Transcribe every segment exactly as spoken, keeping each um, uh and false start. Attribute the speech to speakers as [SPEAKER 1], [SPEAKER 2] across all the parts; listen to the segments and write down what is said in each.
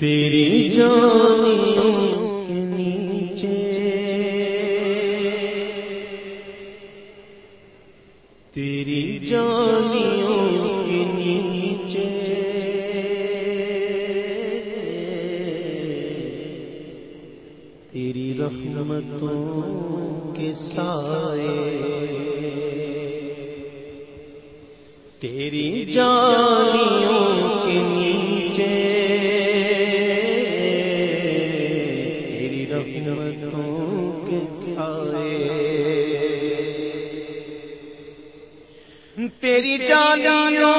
[SPEAKER 1] تیری جانیوں کے نیچے تیری جانیوں کے نیچے تیری رحمتوں کے سائے تیری جانیوں کے نیچے تیری رحمتوں کے سائے تیری جانیوں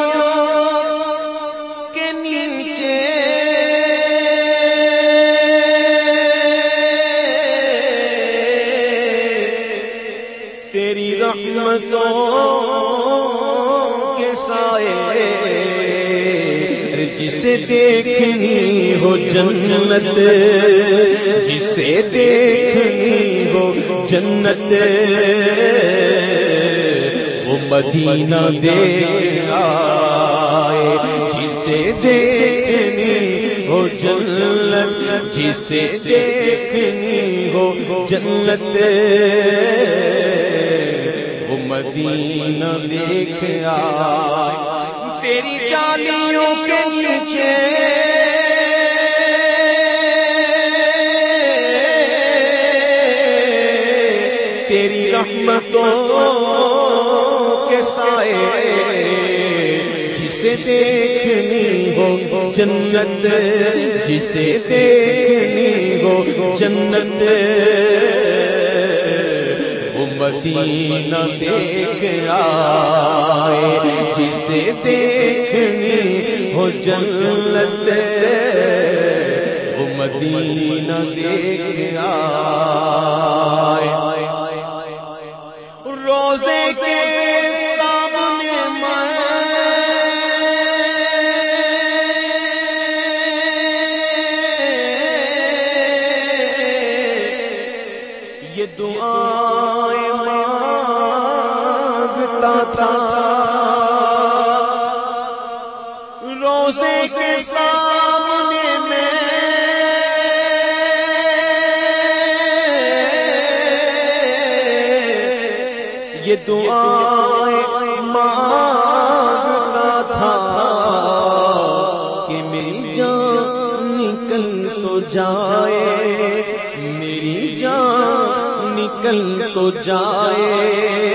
[SPEAKER 1] کے نیچے تیری رحمتوں کے سائے جسے دیکھنی ہو جنت جسے دیکھنی ہو جنت وہ مدینہ دیکھ آئے جسے دیکھنی ہو جنت جسے دیکھنی ہو جنت وہ مدینہ دیکھ آئے تیری جانیوں کے نیچے تیری رحمتوں کے سائے جسے دیکھنی ہو جنت جسے دیکھنی ہو جنت وہ مدینہ دیکھ آئے جسے دیکھنی ہو جنت وہ مدینہ دیکھ آئے روزے کے سامنے میں یہ دعائیں مانگتا تھا روزے کے سامنے میں یہ دعائیں مانگتا تھا کہ میری جان نکل تو جائے میری جان نکل تو جائے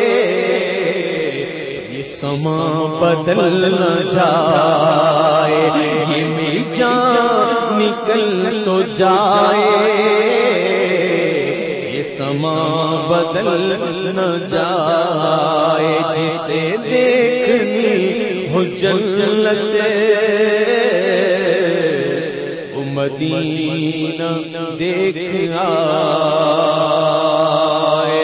[SPEAKER 1] یہ سما بدل نہ جائے یہ میری جان نکل تو جائے یہ سما بدل نہ جائے جسے دیکھنی ہو جنت وہ مدینہ دیکھ آئے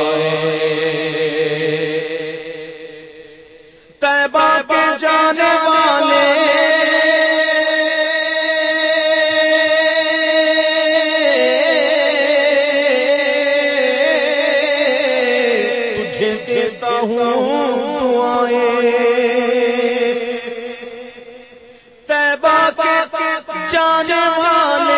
[SPEAKER 1] طیبہ کے جانے والے تجھے دیتا ہوں دعائیں طیبہ کے جانے والے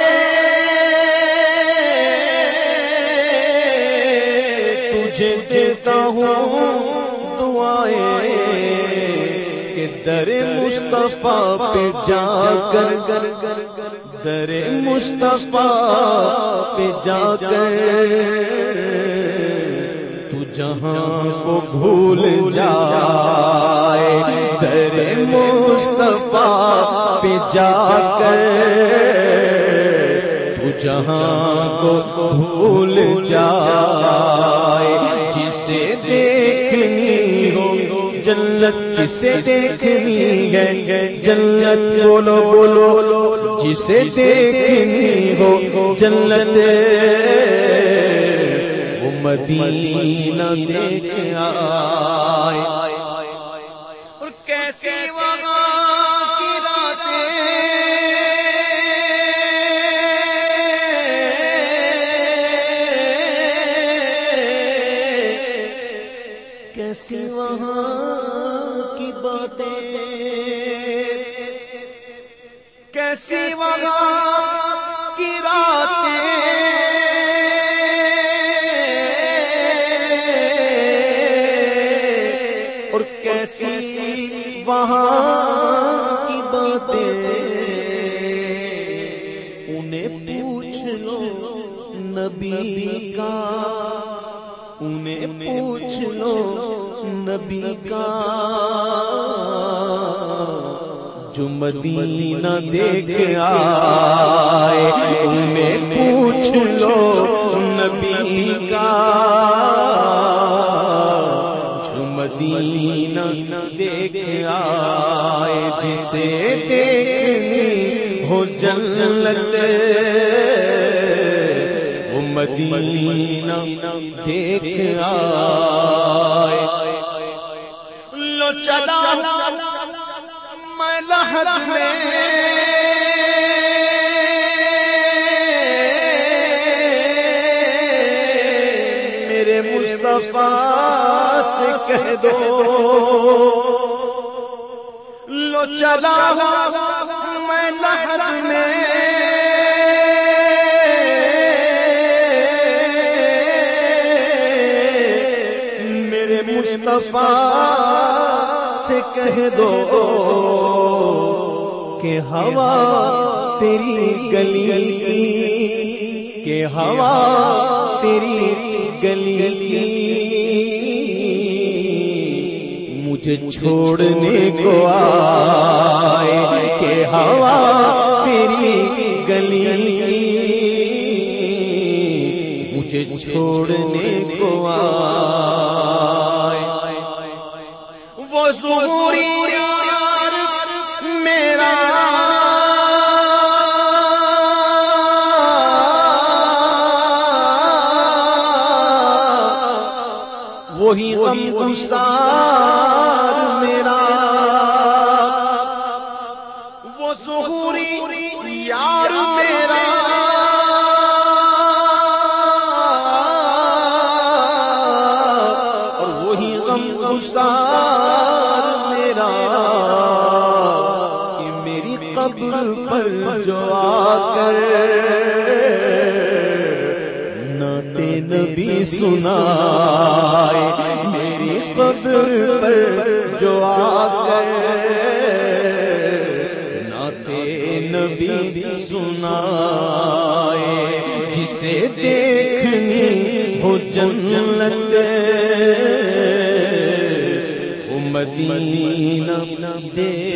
[SPEAKER 1] تجھے دیتا ہوں دعائیں کہ در مصطفیٰ پہ جا کر در مصطفیٰ پہ جا کر تو جہاں کو بھول جائے در مصطفیٰ پہ جا کر تو جہاں کو بھول جائے جسے دیکھنی ہو جنت جسے دیکھنی ہے جنت بولو بولو جسے دیکھنی ہو جنت وہ مدینہ دیکھ آئے اور کیسی وہاں کی راتیں کیسی وہاں کی باتیں کیسی وہاں کی راتیں اور کیسی وہاں کی باتیں، انہیں پوچھ لو نبی کا، انہیں پوچھ لو نبی کا، جو مدینہ دیکھ آئے، انہیں پوچھ لو نبی کا، جو مدینہ دیکھ آئے، جسے دیکھنی ہو جنت وہ مدینہ دیکھ آئے۔ لو چلا میں لہر میں میرے مصطفیٰ سے کہہ دو، لو چلا میں لہر میں میرے مصطفیٰ سے کہہ دو کہ ہوا تیری گلی کی، کہ ہوا تیری گلی کی مجھے چھوڑنے کو آئے، کہ ہوا تیری گلی کی مجھے چھوڑنے کو آئے۔ وہ ظہوری یار میرا وہی غمگسار میرا، وہ ظہوری یار میرا اور وہی غمگسار میرا، کہ میری قبر پر جو آ کر نعت نبی سنائے، میری قبر پر جو آ کر نعت نبی سنائے، جسے دیکھنی ہو جنت وہ مدینہ دیکھ